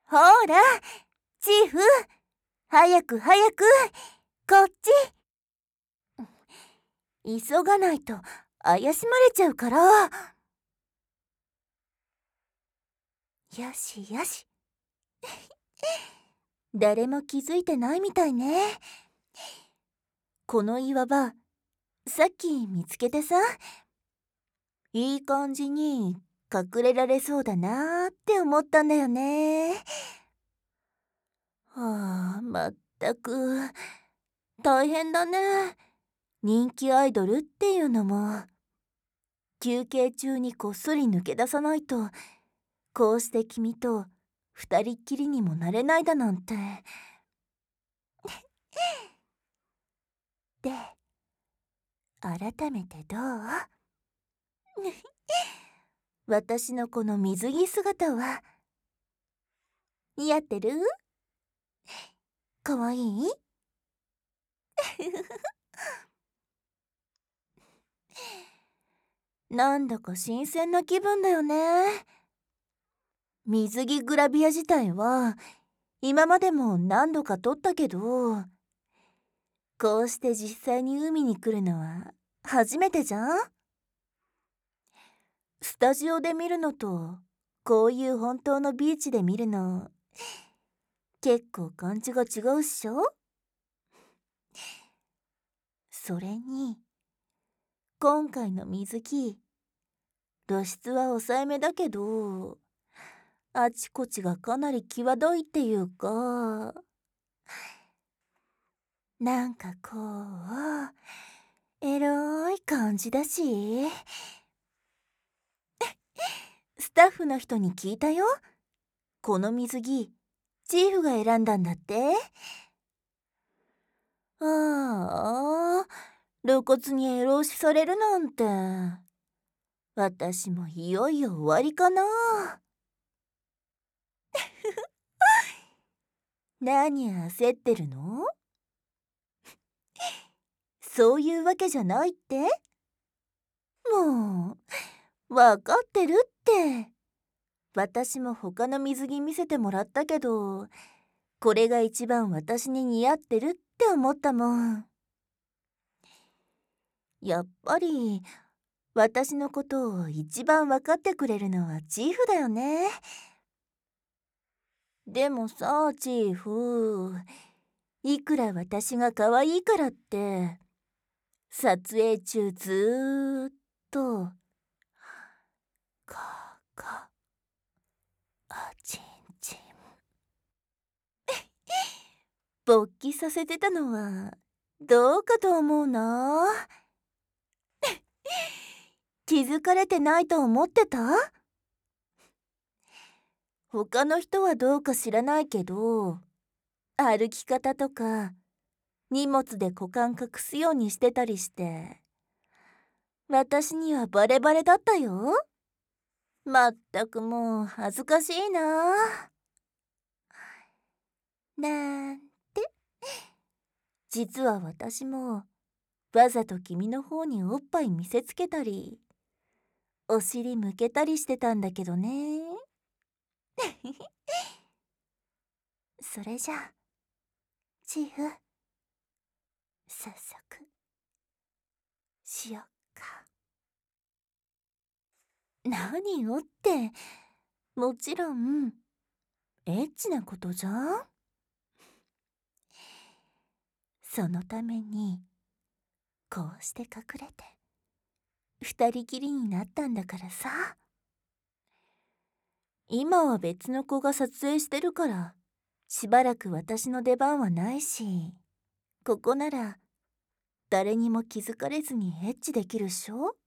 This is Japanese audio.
ほら、チーフ、早く早く、こっち。急がないと怪しまれちゃうから。よしよし。誰も気づいてないみたいね。この岩場、さっき見つけてさ、いい感じに隠れられそうだなーって思ったんだよね。はあ、まったく、大変だね。人気アイドルっていうのも、休憩中にこっそり抜け出さないと、こうして君と二人っきりにもなれないだなんて。で、改めてどう？私のこの水着姿は似合ってる？かわいい？なんだか新鮮な気分だよね。水着グラビア自体は今までも何度か撮ったけど、こうして実際に海に来るのは初めてじゃん。スタジオで見るのとこういう本当のビーチで見るの結構感じが違うっしょ。それに今回の水着、露出は抑えめだけど、あちこちがかなり際どいっていうか、なんかこうエロい感じだし。スタッフの人に聞いたよ。この水着チーフが選んだんだって。ああ、露骨にエロ押しされるなんて、私もいよいよ終わりかな。何焦ってるの？そういうわけじゃないって？もう分かってるって。私も他の水着見せてもらったけど、これが一番私に似合ってるって思ったもん。やっぱり私のことを一番分かってくれるのはチーフだよね。でもさ、チーフ、いくら私が可愛いからって撮影中ずーっとカーカあちんちん勃起させてたのはどうかと思うな。気づかれてないと思ってた？他の人はどうか知らないけど、歩き方とか荷物で股間隠すようにしてたりして、私にはバレバレだったよ。まったくもう恥ずかしいな。なんて。実は私もわざと君の方におっぱい見せつけたり、お尻向けたりしてたんだけどね。それじゃあ、チーフ、早速、しよっか。何よって、もちろん、エッチなことじゃん。そのために、こうして隠れて、二人きりになったんだからさ。今は別の子が撮影してるから、しばらく私の出番はないし、ここなら誰にも気づかれずにエッチできるっしょ。